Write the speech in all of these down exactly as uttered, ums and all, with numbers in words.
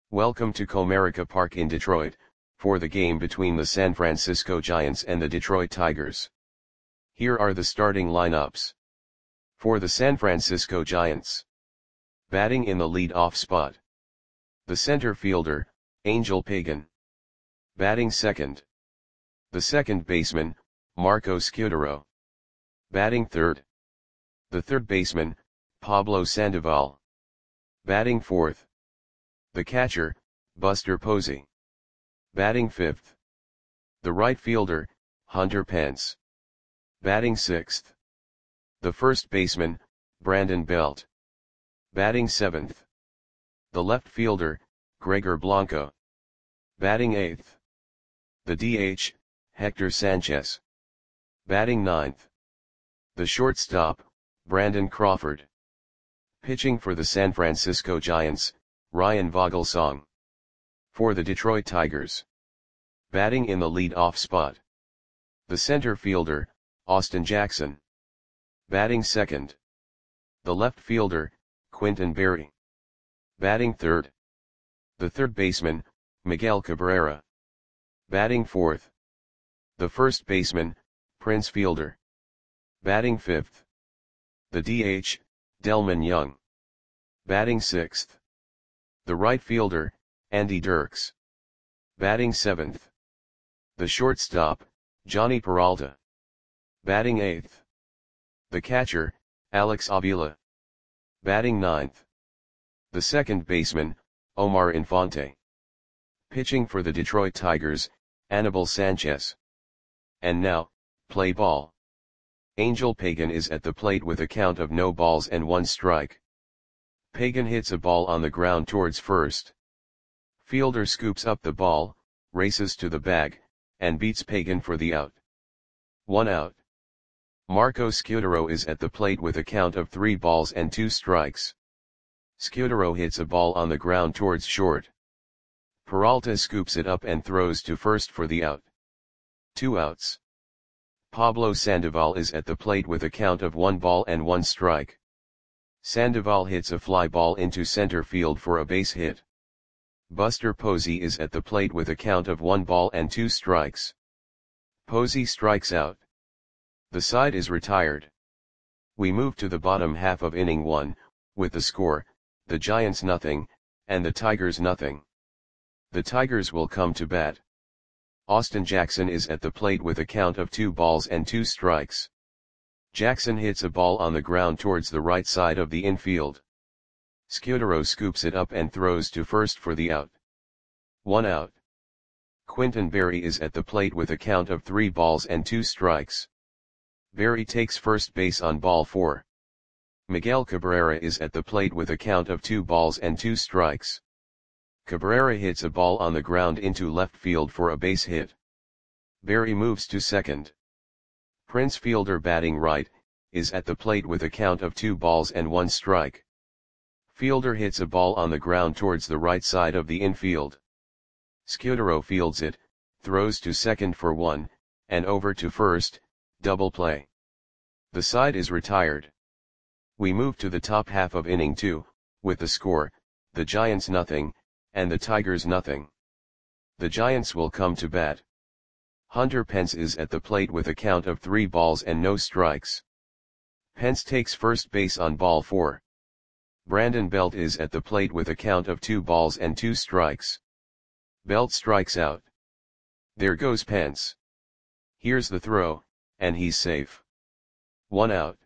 Welcome to Comerica Park in Detroit, for the game between the San Francisco Giants and the Detroit Tigers. Here are the starting lineups. For the San Francisco Giants. Batting in the lead-off spot. The center fielder, Angel Pagan. Batting second. The second baseman, Marco Scutaro. Batting third. The third baseman, Pablo Sandoval. Batting fourth. The catcher, Buster Posey. Batting fifth. The right fielder, Hunter Pence. Batting sixth. The first baseman, Brandon Belt. Batting seventh. The left fielder, Gregor Blanco. Batting eighth. The D H, Hector Sanchez. Batting ninth. The shortstop, Brandon Crawford. Pitching for the San Francisco Giants, Ryan Vogelsong. For the Detroit Tigers. Batting in the lead-off spot. The center fielder, Austin Jackson. Batting second. The left fielder, Quintin Berry. Batting third. The third baseman, Miguel Cabrera. Batting fourth. The first baseman, Prince Fielder. Batting fifth. The D H, Delman Young. Batting sixth. The right fielder, Andy Dirks. Batting seventh. The shortstop, Johnny Peralta. Batting eighth. The catcher, Alex Avila. Batting ninth. The second baseman, Omar Infante. Pitching for the Detroit Tigers, Anibal Sanchez. And now, play ball. Angel Pagan is at the plate with a count of no balls and one strike. Pagan hits a ball on the ground towards first. Fielder scoops up the ball, races to the bag, and beats Pagan for the out. One out. Marco Scutaro is at the plate with a count of three balls and two strikes. Scutaro hits a ball on the ground towards short. Peralta scoops it up and throws to first for the out. Two outs. Pablo Sandoval is at the plate with a count of one ball and one strike. Sandoval hits a fly ball into center field for a base hit. Buster Posey is at the plate with a count of one ball and two strikes. Posey strikes out. The side is retired. We move to the bottom half of inning one, with the score, the Giants nothing, and the Tigers nothing. The Tigers will come to bat. Austin Jackson is at the plate with a count of two balls and two strikes. Jackson hits a ball on the ground towards the right side of the infield. Scutaro scoops it up and throws to first for the out. One out. Quintin Berry is at the plate with a count of three balls and two strikes. Berry takes first base on ball four. Miguel Cabrera is at the plate with a count of two balls and two strikes. Cabrera hits a ball on the ground into left field for a base hit. Berry moves to second. Prince Fielder, batting right, is at the plate with a count of two balls and one strike. Fielder hits a ball on the ground towards the right side of the infield. Scutaro fields it, throws to second for one, and over to first, double play. The side is retired. We move to the top half of inning two, with the score, the Giants nothing, and the Tigers nothing. The Giants will come to bat. Hunter Pence is at the plate with a count of three balls and no strikes. Pence takes first base on ball four. Brandon Belt is at the plate with a count of two balls and two strikes. Belt strikes out. There goes Pence. Here's the throw, and he's safe. One out.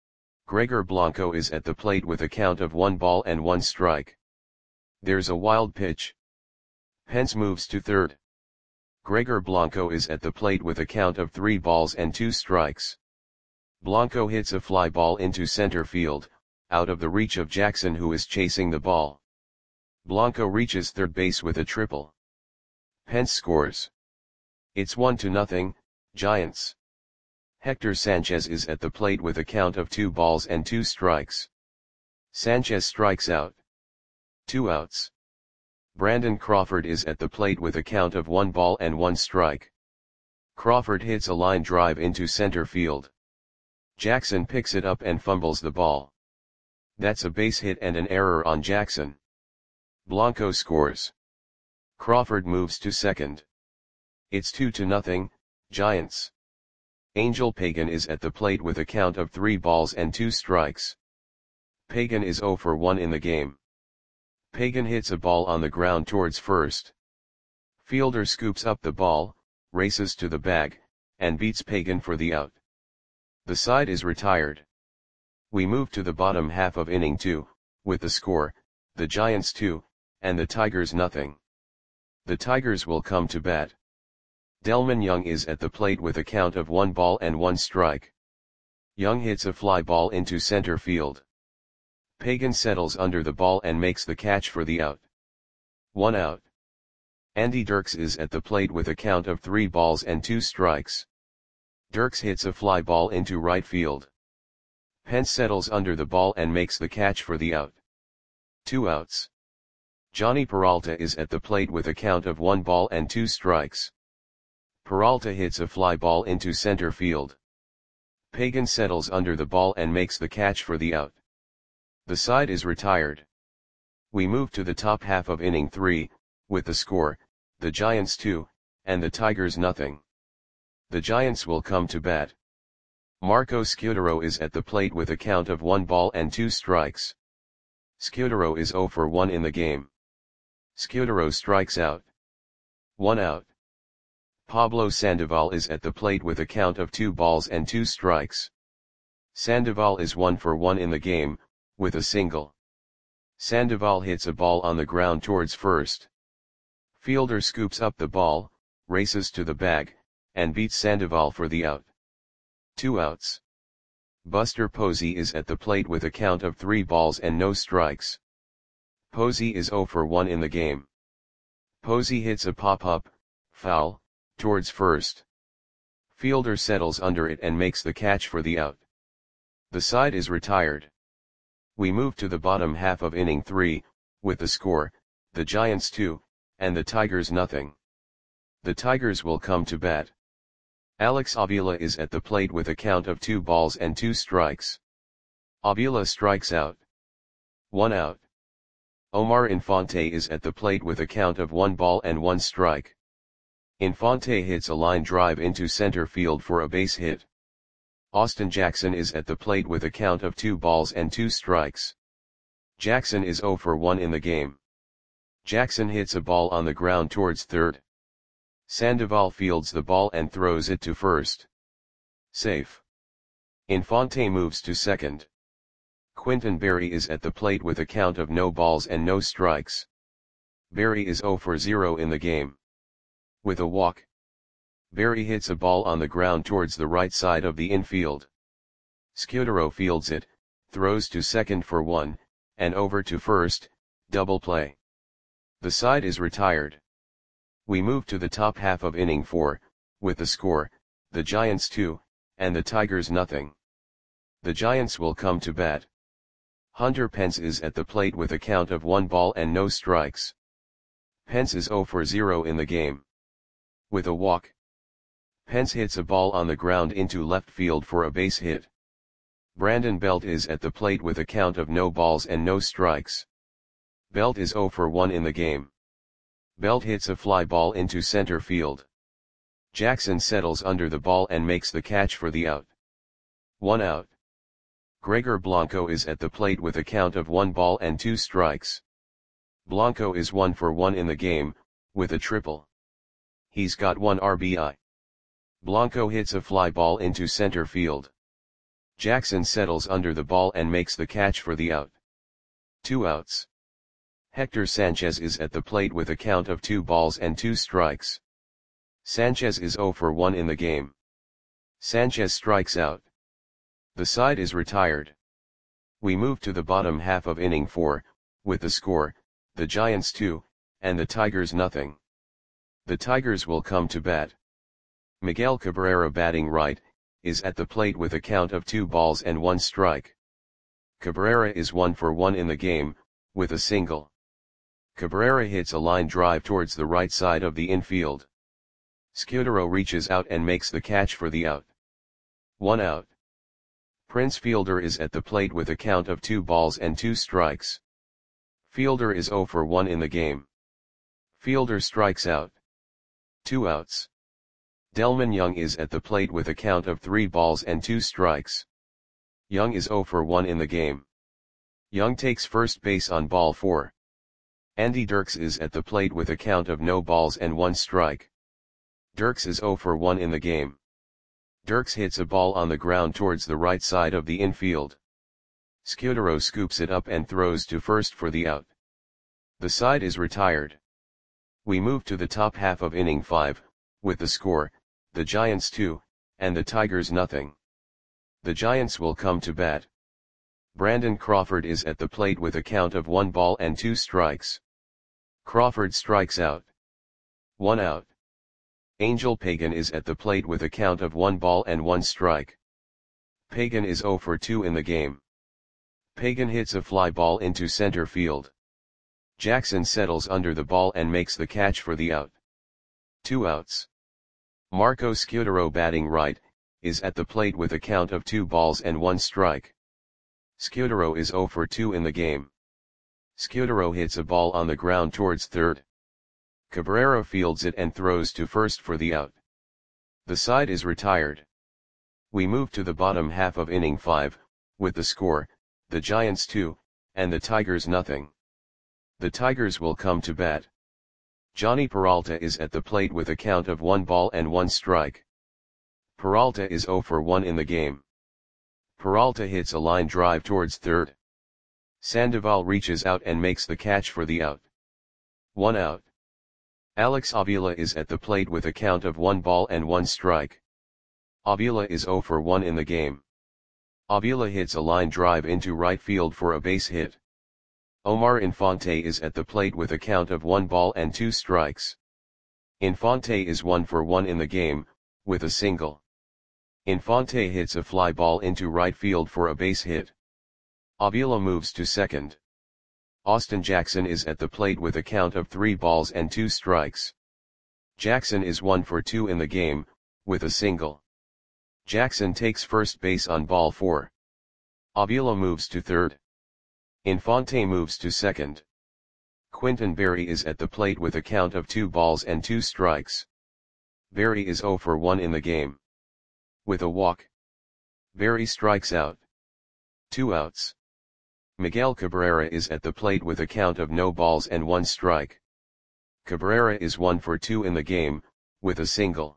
Gregor Blanco is at the plate with a count of one ball and one strike. There's a wild pitch. Pence moves to third. Gregor Blanco is at the plate with a count of three balls and two strikes. Blanco hits a fly ball into center field, out of the reach of Jackson, who is chasing the ball. Blanco reaches third base with a triple. Pence scores. It's one to nothing, Giants. Hector Sanchez is at the plate with a count of two balls and two strikes. Sanchez strikes out. Two outs. Brandon Crawford is at the plate with a count of one ball and one strike. Crawford hits a line drive into center field. Jackson picks it up and fumbles the ball. That's a base hit and an error on Jackson. Blanco scores. Crawford moves to second. It's two to nothing, Giants. Angel Pagan is at the plate with a count of three balls and two strikes. Pagan is zero for one in the game. Pagan hits a ball on the ground towards first. Fielder scoops up the ball, races to the bag, and beats Pagan for the out. The side is retired. We move to the bottom half of inning two, with the score, the Giants two, and the Tigers nothing. The Tigers will come to bat. Delman Young is at the plate with a count of one ball and one strike. Young hits a fly ball into center field. Pagan settles under the ball and makes the catch for the out. One out. Andy Dirks is at the plate with a count of three balls and two strikes. Dirks hits a fly ball into right field. Pence settles under the ball and makes the catch for the out. Two outs. Johnny Peralta is at the plate with a count of one ball and two strikes. Peralta hits a fly ball into center field. Pagan settles under the ball and makes the catch for the out. The side is retired. We move to the top half of inning three, with the score, the Giants two, and the Tigers nothing. The Giants will come to bat. Marco Scudero is at the plate with a count of one ball and two strikes. Scudero is zero for one in the game. Scudero strikes out. One out. Pablo Sandoval is at the plate with a count of two balls and two strikes. Sandoval is one for one in the game, with a single. Sandoval hits a ball on the ground towards first. Fielder scoops up the ball, races to the bag, and beats Sandoval for the out. Two outs. Buster Posey is at the plate with a count of three balls and no strikes. Posey is zero for one in the game. Posey hits a pop-up, foul, towards first. Fielder settles under it and makes the catch for the out. The side is retired. We move to the bottom half of inning three, with the score, the Giants two, and the Tigers nothing. The Tigers will come to bat. Alex Avila is at the plate with a count of two balls and two strikes. Avila strikes out. One out. Omar Infante is at the plate with a count of one ball and one strike. Infante hits a line drive into center field for a base hit. Austin Jackson is at the plate with a count of two balls and two strikes. Jackson is zero for one in the game. Jackson hits a ball on the ground towards third. Sandoval fields the ball and throws it to first. Safe. Infante moves to second. Quinton Berry is at the plate with a count of no balls and no strikes. Berry is zero for zero in the game. With a walk. Berry hits a ball on the ground towards the right side of the infield. Scudero fields it, throws to second for one, and over to first, double play. The side is retired. We move to the top half of inning four, with the score, the Giants two, and the Tigers nothing. The Giants will come to bat. Hunter Pence is at the plate with a count of one ball and no strikes. Pence is zero for zero in the game. With a walk. Pence hits a ball on the ground into left field for a base hit. Brandon Belt is at the plate with a count of no balls and no strikes. Belt is zero for one in the game. Belt hits a fly ball into center field. Jackson settles under the ball and makes the catch for the out. One out. Gregor Blanco is at the plate with a count of one ball and two strikes. Blanco is one for one in the game, with a triple. He's got one R B I. Blanco hits a fly ball into center field. Jackson settles under the ball and makes the catch for the out. Two outs. Hector Sanchez is at the plate with a count of two balls and two strikes. Sanchez is zero for one in the game. Sanchez strikes out. The side is retired. We move to the bottom half of inning four, with the score, the Giants two, and the Tigers nothing. The Tigers will come to bat. Miguel Cabrera batting right, is at the plate with a count of two balls and one strike. Cabrera is one for one in the game, with a single. Cabrera hits a line drive towards the right side of the infield. Scudero reaches out and makes the catch for the out. One out. Prince Fielder is at the plate with a count of two balls and two strikes. Fielder is zero for one in the game. Fielder strikes out. Two outs. Delmon Young is at the plate with a count of three balls and two strikes. Young is zero for one in the game. Young takes first base on ball four. Andy Dirks is at the plate with a count of no balls and one strike. Dirks is zero for one in the game. Dirks hits a ball on the ground towards the right side of the infield. Scudero scoops it up and throws to first for the out. The side is retired. We move to the top half of inning five, with the score, the Giants two, and the Tigers nothing. The Giants will come to bat. Brandon Crawford is at the plate with a count of one ball and two strikes. Crawford strikes out. One out. Angel Pagan is at the plate with a count of one ball and one strike. Pagan is zero for two in the game. Pagan hits a fly ball into center field. Jackson settles under the ball and makes the catch for the out. Two outs. Marco Scudero, batting right, is at the plate with a count of two balls and one strike. Scudero is zero for two in the game. Scudero hits a ball on the ground towards third. Cabrera fields it and throws to first for the out. The side is retired. We move to the bottom half of inning five, with the score, the Giants two, and the Tigers nothing. The Tigers will come to bat. Johnny Peralta is at the plate with a count of one ball and one strike. Peralta is zero for one in the game. Peralta hits a line drive towards third. Sandoval reaches out and makes the catch for the out. One out. Alex Avila is at the plate with a count of one ball and one strike. Avila is zero for one in the game. Avila hits a line drive into right field for a base hit. Omar Infante is at the plate with a count of one ball and two strikes. Infante is one for one in the game, with a single. Infante hits a fly ball into right field for a base hit. Avila moves to second. Austin Jackson is at the plate with a count of three balls and two strikes. Jackson is one for two in the game, with a single. Jackson takes first base on ball four. Avila moves to third. Infante moves to second. Quinton Berry is at the plate with a count of two balls and two strikes. Berry is zero for one in the game. With a walk. Berry strikes out. Two outs. Miguel Cabrera is at the plate with a count of no balls and one strike. Cabrera is one for two in the game, with a single.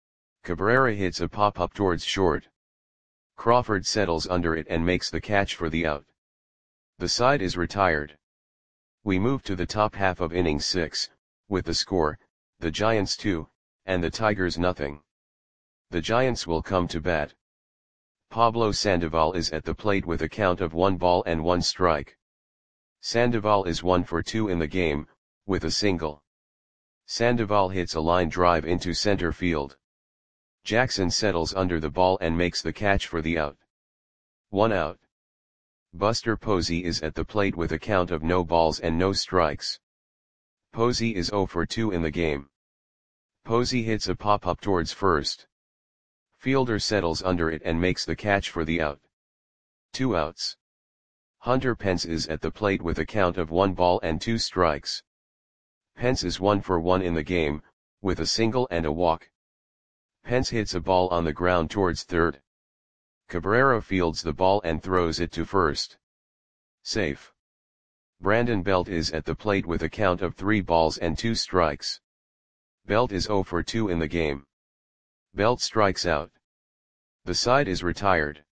Cabrera hits a pop-up towards short. Crawford settles under it and makes the catch for the out. The side is retired. We move to the top half of inning six, with the score, the Giants two, and the Tigers nothing. The Giants will come to bat. Pablo Sandoval is at the plate with a count of one ball and one strike. Sandoval is one for two in the game, with a single. Sandoval hits a line drive into center field. Jackson settles under the ball and makes the catch for the out. One out. Buster Posey is at the plate with a count of no balls and no strikes. Posey is zero for two in the game. Posey hits a pop-up towards first. Fielder settles under it and makes the catch for the out. Two outs. Hunter Pence is at the plate with a count of one ball and two strikes. Pence is one for one in the game, with a single and a walk. Pence hits a ball on the ground towards third. Cabrera fields the ball and throws it to first. Safe. Brandon Belt is at the plate with a count of three balls and two strikes. Belt is zero for two in the game. Belt strikes out. The side is retired.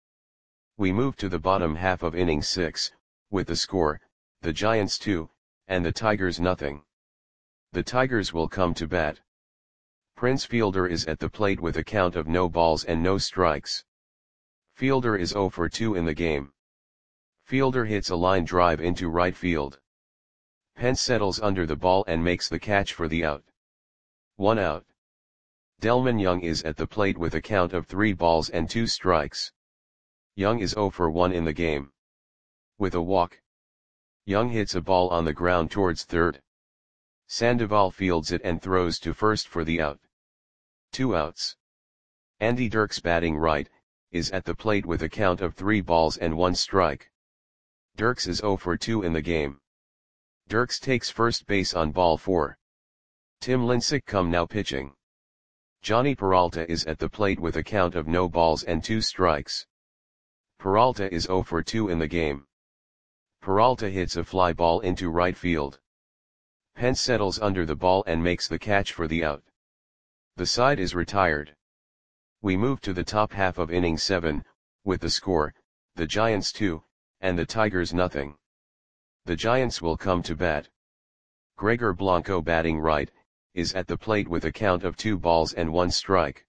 We move to the bottom half of inning six, with the score, the Giants two, and the Tigers nothing. The Tigers will come to bat. Prince Fielder is at the plate with a count of no balls and no strikes. Fielder is zero for two in the game. Fielder hits a line drive into right field. Pence settles under the ball and makes the catch for the out. One out. Delmon Young is at the plate with a count of three balls and two strikes. Young is zero for one in the game. With a walk. Young hits a ball on the ground towards third. Sandoval fields it and throws to first for the out. Two outs. Andy Dirks, batting right, is at the plate with a count of three balls and one strike. Dirks is zero for two in the game. Dirks takes first base on ball four. Tim Lincecum now pitching. Johnny Peralta is at the plate with a count of no balls and two strikes. Peralta is zero for two in the game. Peralta hits a fly ball into right field. Pence settles under the ball and makes the catch for the out. The side is retired. We move to the top half of inning seven, with the score, the Giants two, and the Tigers nothing. The Giants will come to bat. Gregor Blanco batting right, is at the plate with a count of two balls and one strike.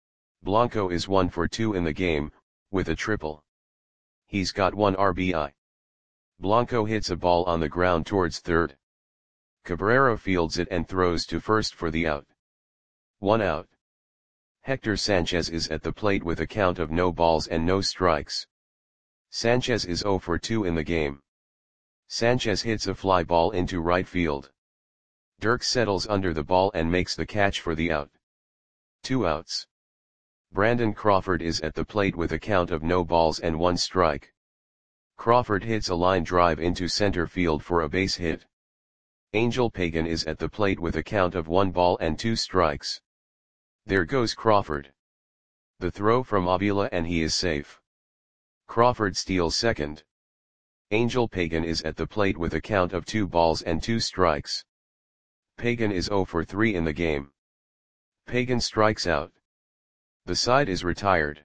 Blanco is one for two in the game, with a triple. He's got one R B I. Blanco hits a ball on the ground towards third. Cabrera fields it and throws to first for the out. One out. Hector Sanchez is at the plate with a count of no balls and no strikes. Sanchez is zero for two in the game. Sanchez hits a fly ball into right field. Dirks settles under the ball and makes the catch for the out. Two outs. Brandon Crawford is at the plate with a count of no balls and one strike. Crawford hits a line drive into center field for a base hit. Angel Pagan is at the plate with a count of one ball and two strikes. There goes Crawford. The throw from Avila and he is safe. Crawford steals second. Angel Pagan is at the plate with a count of two balls and two strikes. Pagan is zero for three in the game. Pagan strikes out. The side is retired.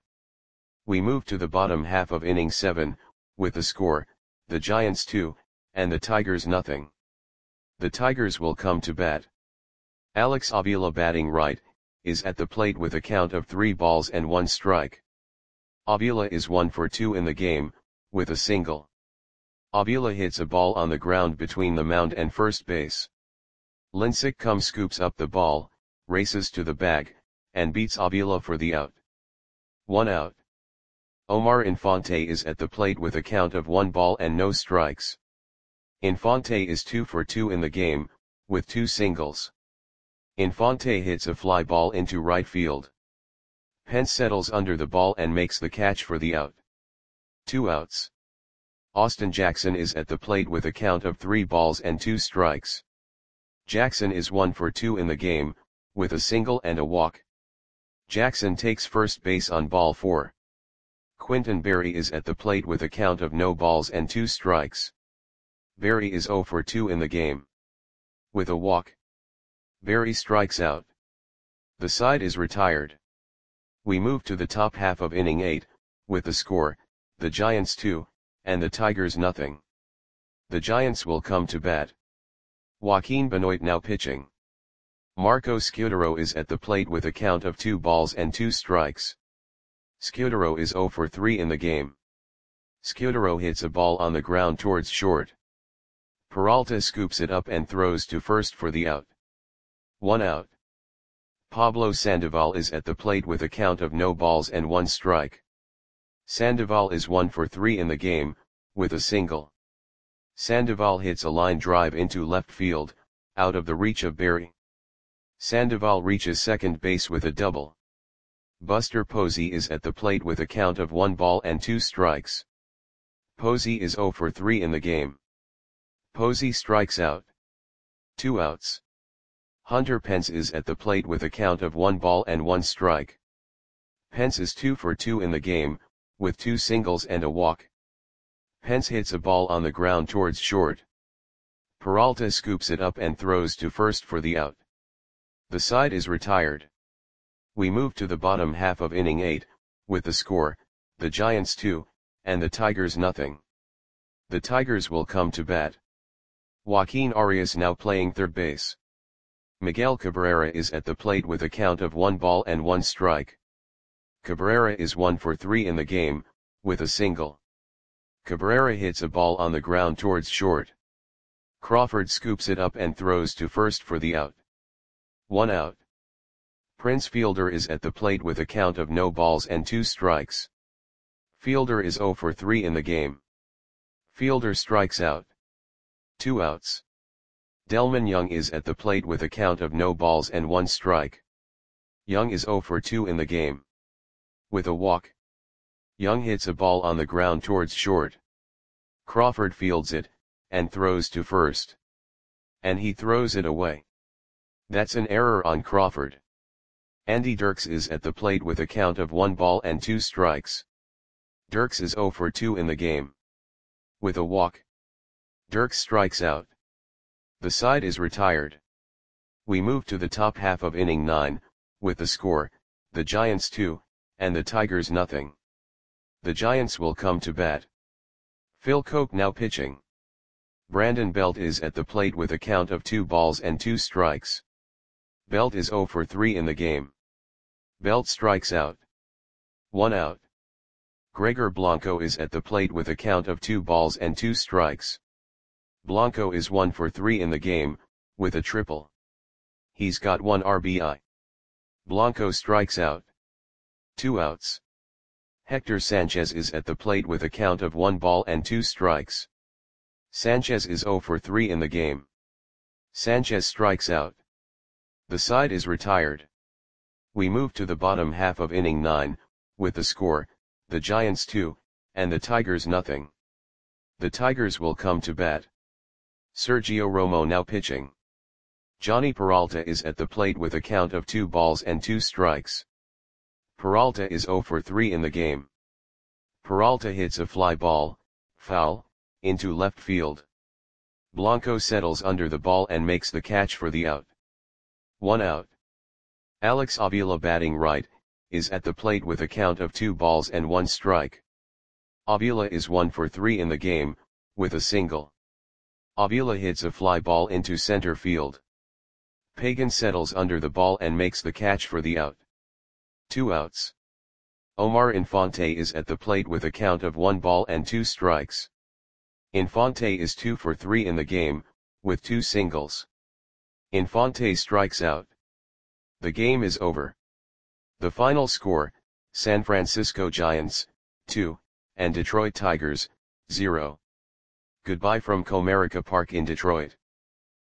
We move to the bottom half of inning seven, with the score, the Giants two, and the Tigers nothing. The Tigers will come to bat. Alex Avila batting right, is at the plate with a count of three balls and one strike. Avila is one for two in the game, with a single. Avila hits a ball on the ground between the mound and first base. Lincecum scoops up the ball, races to the bag, and beats Avila for the out. One out. Omar Infante is at the plate with a count of one ball and no strikes. Infante is two for two in the game, with two singles. Infante hits a fly ball into right field. Pence settles under the ball and makes the catch for the out. Two outs. Austin Jackson is at the plate with a count of three balls and two strikes. Jackson is one for two in the game, with a single and a walk. Jackson takes first base on ball four. Quinton Berry is at the plate with a count of no balls and two strikes. Berry is zero for two in the game. With a walk. Berry strikes out. The side is retired. We move to the top half of inning eight, with the score, the Giants two, and the Tigers nothing. The Giants will come to bat. Joaquin Benoit now pitching. Marco Scudero is at the plate with a count of two balls and two strikes. Scudero is zero for three in the game. Scudero hits a ball on the ground towards short. Peralta scoops it up and throws to first for the out. One out. Pablo Sandoval is at the plate with a count of no balls and one strike. Sandoval is one for three in the game, with a single. Sandoval hits a line drive into left field, out of the reach of Berry. Sandoval reaches second base with a double. Buster Posey is at the plate with a count of one ball and two strikes. Posey is zero for three in the game. Posey strikes out. Two outs. Hunter Pence is at the plate with a count of one ball and one strike. Pence is two for two in the game, with two singles and a walk. Pence hits a ball on the ground towards short. Peralta scoops it up and throws to first for the out. The side is retired. We move to the bottom half of inning eight, with the score, the Giants two, and the Tigers nothing. The Tigers will come to bat. Joaquin Arias now playing third base. Miguel Cabrera is at the plate with a count of one ball and one strike. Cabrera is one for three in the game, with a single. Cabrera hits a ball on the ground towards short. Crawford scoops it up and throws to first for the out. One out. Prince Fielder is at the plate with a count of no balls and two strikes. Fielder is zero for three in the game. Fielder strikes out. Two outs. Delman Young is at the plate with a count of no balls and one strike. Young is zero for two in the game. With a walk. Young hits a ball on the ground towards short. Crawford fields it, and throws to first. And he throws it away. That's an error on Crawford. Andy Dirks is at the plate with a count of one ball and two strikes. Dirks is zero for two in the game. With a walk, Dirks strikes out. The side is retired. We move to the top half of inning nine, with the score, the Giants two, and the Tigers nothing. The Giants will come to bat. Phil Coke now pitching. Brandon Belt is at the plate with a count of two balls and two strikes. Belt is zero for three in the game. Belt strikes out. One out. Gregor Blanco is at the plate with a count of two balls and two strikes. Blanco is one for three in the game, with a triple. He's got one R B I. Blanco strikes out. Two outs. Hector Sanchez is at the plate with a count of one ball and two strikes. Sanchez is zero for three in the game. Sanchez strikes out. The side is retired. We move to the bottom half of inning nine, with the score, the Giants two, and the Tigers nothing. The Tigers will come to bat. Sergio Romo now pitching. Johnny Peralta is at the plate with a count of two balls and two strikes. Peralta is zero for three in the game. Peralta hits a fly ball, foul, into left field. Blanco settles under the ball and makes the catch for the out. One out. Alex Avila batting right, is at the plate with a count of two balls and one strike. Avila is one for three in the game, with a single. Avila hits a fly ball into center field. Pagan settles under the ball and makes the catch for the out. Two outs. Omar Infante is at the plate with a count of one ball and two strikes. Infante is two for three in the game, with two singles. Infante strikes out. The game is over. The final score, San Francisco Giants, two, and Detroit Tigers, zero. Goodbye from Comerica Park in Detroit.